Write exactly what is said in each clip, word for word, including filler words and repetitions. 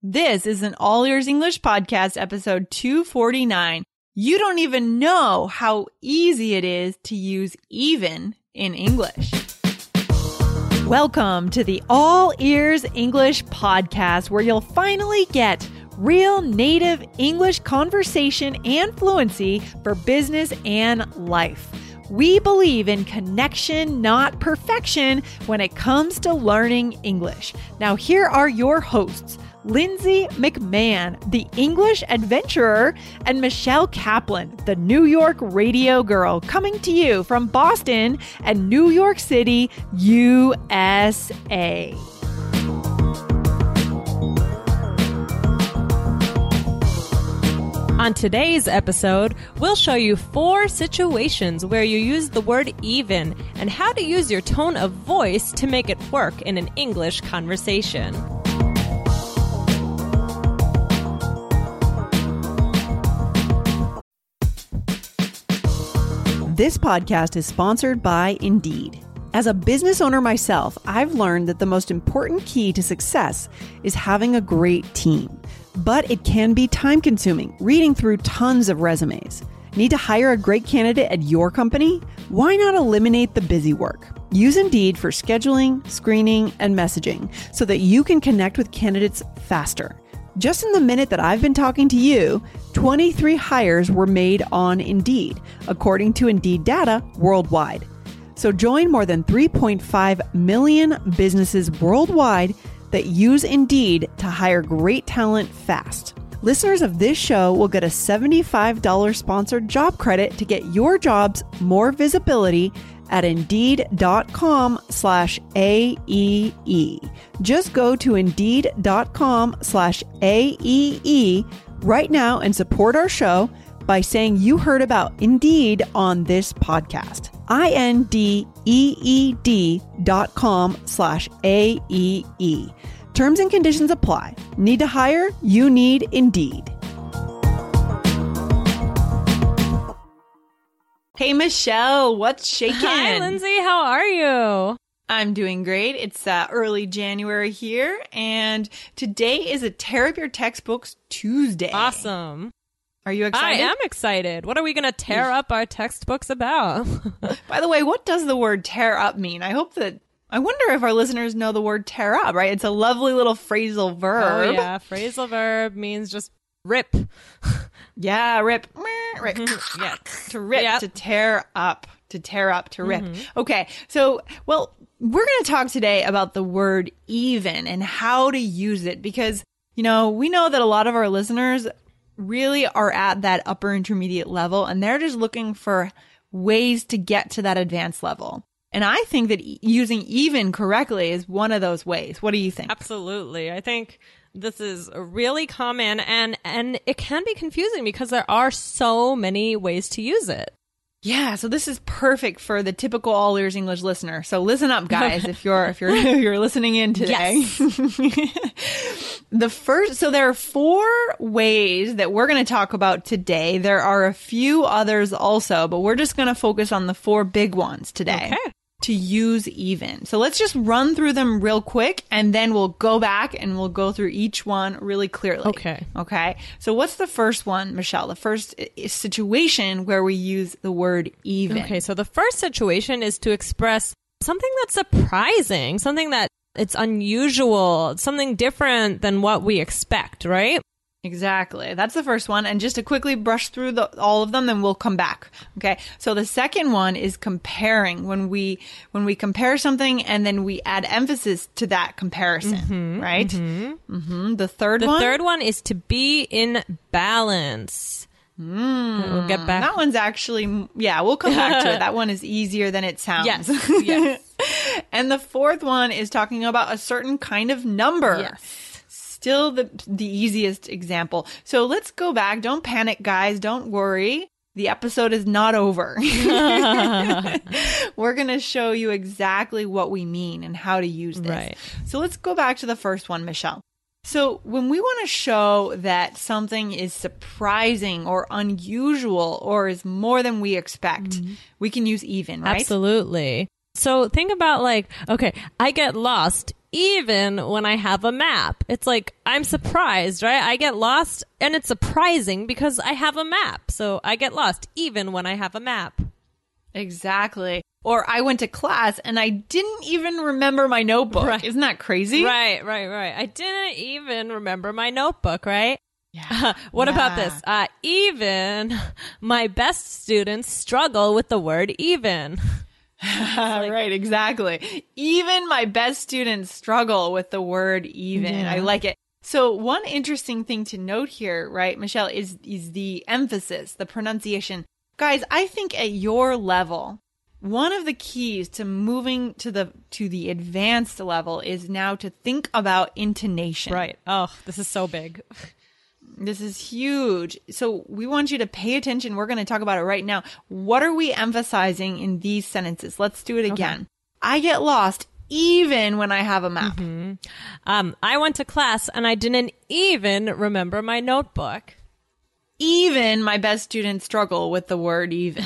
This is an All Ears English Podcast, episode two forty-nine. You don't even know how easy it is to use even in English. Welcome to the All Ears English Podcast, where you'll finally get real native English conversation and fluency for business and life. We believe in connection, not perfection, when it comes to learning English. Now, here are your hosts, Lindsay McMahon, the English adventurer, and Michelle Kaplan, the New York radio girl, coming to you from Boston and New York City, U S A. On today's episode, we'll show you four situations where you use the word even and how to use your tone of voice to make it work in an English conversation. This podcast is sponsored by Indeed. As a business owner myself, I've learned that the most important key to success is having a great team. But it can be time-consuming, reading through tons of resumes. Need to hire a great candidate at your company? Why not eliminate the busy work? Use Indeed for scheduling, screening, and messaging so that you can connect with candidates faster. Just in the minute that I've been talking to you, twenty-three hires were made on Indeed, according to Indeed data worldwide. So join more than three point five million businesses worldwide that use Indeed to hire great talent fast. Listeners of this show will get a seventy-five dollars sponsored job credit to get your jobs more visibility at Indeed.com slash AEE. Just go to Indeed.com slash AEE right now and support our show by saying you heard about Indeed on this podcast. I-N-D-E-E-D dot com slash A-E-E. Terms and conditions apply. Need to hire? You need Indeed. Hey, Michelle, what's shaking? Hi, Lindsay. How are you? I'm doing great. It's uh, early January here, and today is a Tear Up Your Textbooks Tuesday. Awesome. Are you excited? I am excited. What are we going to tear up our textbooks about? By the way, what does the word tear up mean? I hope that, I wonder if our listeners know the word tear up, right? It's a lovely little phrasal verb. Oh, yeah. Phrasal verb means just rip. Yeah, rip. Rip. Yeah, to rip, yep. To tear up, to tear up, to rip. Mm-hmm. Okay, so, well, we're going to talk today about the word even and how to use it because, you know, we know that a lot of our listeners really are at that upper intermediate level and they're just looking for ways to get to that advanced level. And I think that e- using even correctly is one of those ways. What do you think? Absolutely. I think this is really common and, and it can be confusing because there are so many ways to use it. Yeah, so this is perfect for the typical All Ears English listener. So listen up, guys, if you're if you're if you're listening in today. Yes. The first, so there are four ways that we're going to talk about today. There are a few others also, but we're just going to focus on the four big ones today. Okay. To use even. So let's just run through them real quick and then we'll go back and we'll go through each one really clearly. Okay. Okay. So what's the first one, Michelle? The first situation where we use the word even. Okay. So the first situation is to express something that's surprising, something that it's unusual, something different than what we expect, right? Exactly. That's the first one. And just to quickly brush through the, all of them, then we'll come back. Okay. So the second one is comparing. When we, when we compare something and then we add emphasis to that comparison, mm-hmm, right? Mm-hmm. Mm-hmm. The third the one? The third one is to be in balance. Mm, we'll get back. That one's actually, yeah, we'll come back to it. That one is easier than it sounds. Yes. Yes. And the fourth one is talking about a certain kind of number. Yes. Still the the easiest example. So let's go back. Don't panic, guys. Don't worry. The episode is not over. We're going to show you exactly what we mean and how to use this. Right. So let's go back to the first one, Michelle. So when we want to show that something is surprising or unusual or is more than we expect, mm-hmm. we can use even, right? Absolutely. So think about like, okay, I get lost even when I have a map. It's like, I'm surprised, right? I get lost, and it's surprising because I have a map. So I get lost even when I have a map. Exactly. Or I went to class and I didn't even remember my notebook. Right. Isn't that crazy? Right, right, right. I didn't even remember my notebook, right? Yeah. What yeah. about this? Uh, even my best students struggle with the word even. Like, right, exactly. Even my best students struggle with the word even. Yeah. I like it. So one interesting thing to note here, right, Michelle, is is the emphasis, the pronunciation. Guys, I think at your level, one of the keys to moving to the to the advanced level is now to think about intonation. Right. Oh, this is so big. This is huge. So we want you to pay attention. We're going to talk about it right now. What are we emphasizing in these sentences? Let's do it again. Okay. I get lost even when I have a map. Mm-hmm. Um, I went to class and I didn't even remember my notebook. Even my best students struggle with the word even.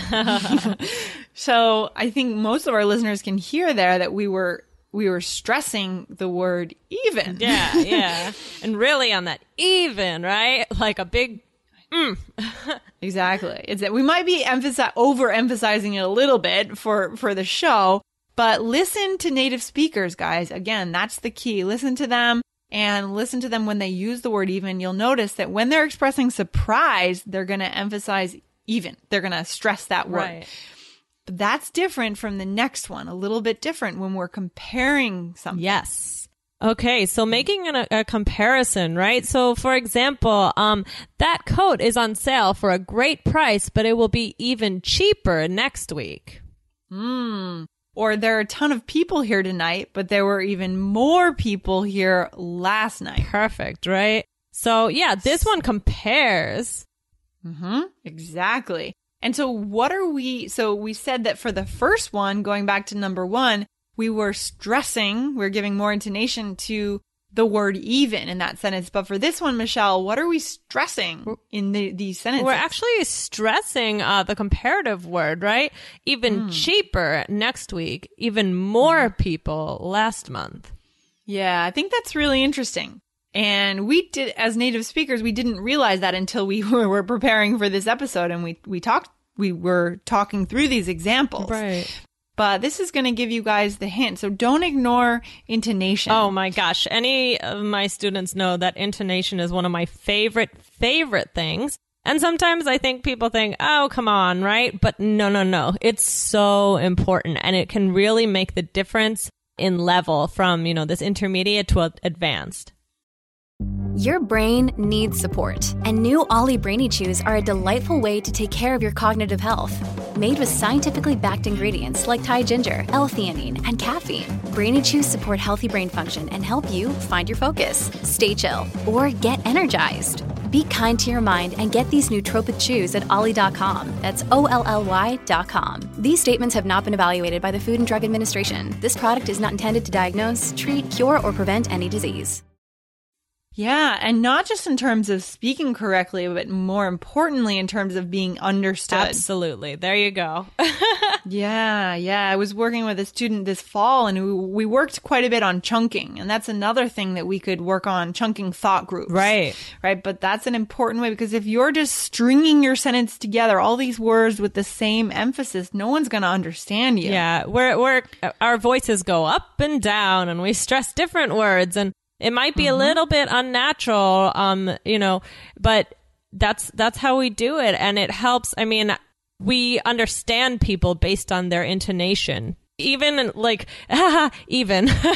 So I think most of our listeners can hear there that we were we were stressing the word even. Yeah, yeah. And really on that even, right? Like a big mm. Exactly. It's that we might be emphasi- overemphasizing it a little bit for, for the show, but listen to native speakers, guys. Again, that's the key. Listen to them and listen to them when they use the word even. You'll notice that when they're expressing surprise, they're going to emphasize even. They're going to stress that word. Right. But that's different from the next one, a little bit different when we're comparing something. Yes. Okay, so making an, a comparison, right? So, for example, um, that coat is on sale for a great price, but it will be even cheaper next week. Hmm. Or there are a ton of people here tonight, but there were even more people here last night. Perfect, right? So, yeah, this one compares. Mm-hmm. Exactly. And so what are we, so we said that for the first one, going back to number one, we were stressing, we're giving more intonation to the word even in that sentence. But for this one, Michelle, what are we stressing in the, these sentences? We're actually stressing uh, the comparative word, right? Even mm. cheaper next week, even more mm. people last month. Yeah, I think that's really interesting. And we did, as native speakers, we didn't realize that until we were preparing for this episode and we, we talked, we were talking through these examples. Right. But this is going to give you guys the hint. So don't ignore intonation. Oh my gosh. Any of my students know that intonation is one of my favorite, favorite things. And sometimes I think people think, oh, come on, right? But no, no, no. It's so important. And it can really make the difference in level from, you know, this intermediate to advanced. Your brain needs support, and new Ollie Brainy Chews are a delightful way to take care of your cognitive health. Made with scientifically backed ingredients like Thai ginger, L-theanine, and caffeine, Brainy Chews support healthy brain function and help you find your focus, stay chill, or get energized. Be kind to your mind and get these nootropic chews at ollie dot com. That's O L L Y dot com. These statements have not been evaluated by the Food and Drug Administration. This product is not intended to diagnose, treat, cure, or prevent any disease. Yeah, and not just in terms of speaking correctly, but more importantly in terms of being understood. Absolutely. There you go. yeah, yeah. I was working with a student this fall and we, we worked quite a bit on chunking. And that's another thing that we could work on, chunking thought groups. Right. Right. But that's an important way because if you're just stringing your sentence together, all these words with the same emphasis, no one's going to understand you. Yeah. We're, we're, our voices go up and down and we stress different words and it might be mm-hmm. a little bit unnatural, um, you know, but that's that's how we do it. And it helps. I mean, we understand people based on their intonation. Even like, even, even,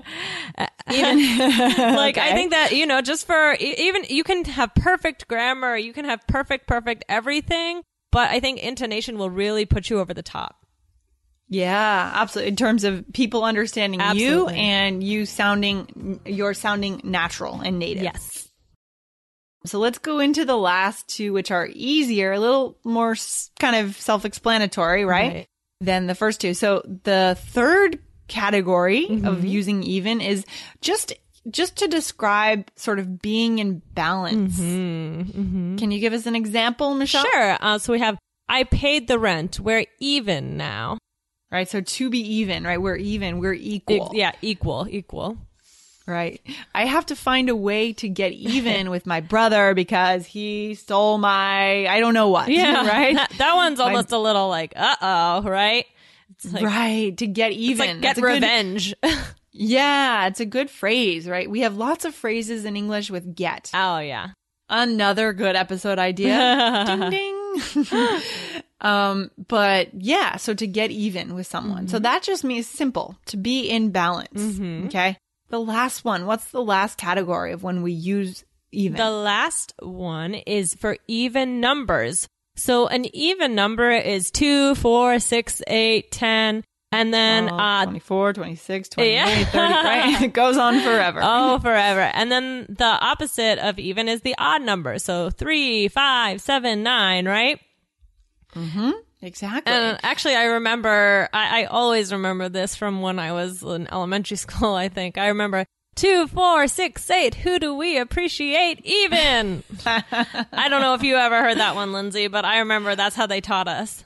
like, okay. I think that, you know, just for even you can have perfect grammar, you can have perfect, perfect everything. But I think intonation will really put you over the top. Yeah, absolutely. In terms of people understanding absolutely. you and you sounding, you're sounding natural and native. Yes. So let's go into the last two, which are easier, a little more kind of self-explanatory, right? right. Than the first two. So the third category mm-hmm. of using even is just just to describe sort of being in balance. Mm-hmm. Mm-hmm. Can you give us an example, Michelle? Sure. Uh, so we have, I paid the rent. We're even now. Right. So to be even, right? We're even. We're equal. Yeah. Equal. Equal. Right. I have to find a way to get even with my brother because he stole my, I don't know what. Yeah. Right. That, that one's almost my, a little like, uh-oh, right? It's like, right. To get even. It's like get revenge. Good, yeah. It's a good phrase, right? We have lots of phrases in English with get. Oh, yeah. Another good episode idea. Ding, ding. um, but yeah, so to get even with someone. Mm-hmm. So that just means simple, to be in balance. Mm-hmm. Okay. The last one. What's the last category of when we use even? The last one is for even numbers. So an even number is two, four, six, eight, ten. And then oh, uh, twenty-four, twenty-six, twenty-eight, yeah. thirty, right? It goes on forever. Oh, forever. And then the opposite of even is the odd number. So three, five, seven, nine, right? Mm-hmm. Exactly. And actually, I remember, I, I always remember this from when I was in elementary school, I think. I remember two, four, six, eight. Who do we appreciate? Even. I don't know if you ever heard that one, Lindsay, but I remember that's how they taught us.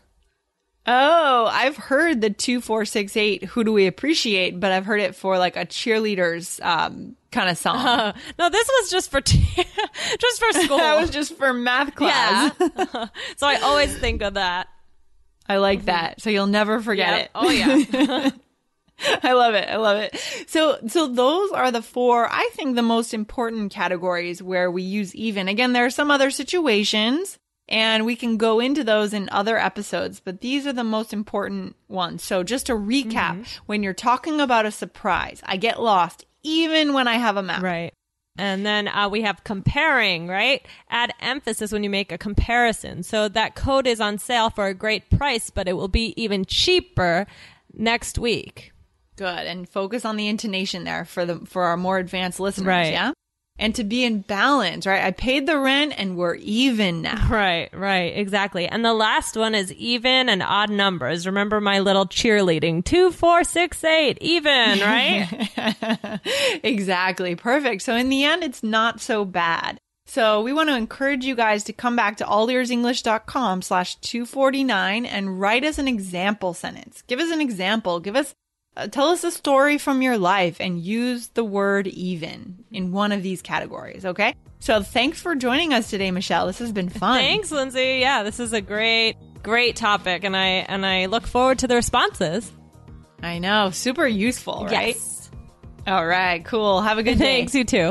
Oh, I've heard the two, four, six, eight. Who do we appreciate? But I've heard it for like a cheerleader's um, kind of song. Uh, no, this was just for t- just for school. That was just for math class. Yeah. So I always think of that. I like that. So you'll never forget yep. it. Oh yeah. I love it. I love it. So, so those are the four, I think, the most important categories where we use even. Again, there are some other situations. And we can go into those in other episodes, but these are the most important ones. So just to recap, mm-hmm. when you're talking about a surprise, I get lost even when I have a map. Right. And then uh, we have comparing, right? Add emphasis when you make a comparison. So that coat is on sale for a great price, but it will be even cheaper next week. Good. And focus on the intonation there for the for our more advanced listeners. Right. Yeah. And to be in balance, right? I paid the rent and we're even now. Right, right, exactly. And the last one is even and odd numbers. Remember my little cheerleading. Two, four, six, eight, even, right? Exactly. Perfect. So in the end, it's not so bad. So we want to encourage you guys to come back to allearsenglish.com slash 249 and write us an example sentence. Give us an example. Give us Uh, tell us a story from your life and use the word even in one of these categories, okay? So thanks for joining us today, Michelle. This has been fun. Thanks, Lindsay. Yeah, this is a great, great topic, and I and I look forward to the responses. I know. Super useful, right? Yes. All right, cool. Have a good day. Thanks, you too.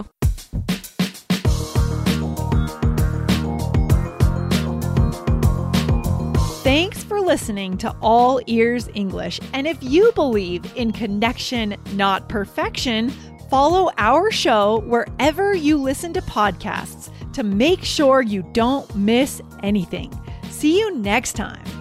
Thanks for listening to All Ears English. And if you believe in connection, not perfection, follow our show wherever you listen to podcasts to make sure you don't miss anything. See you next time.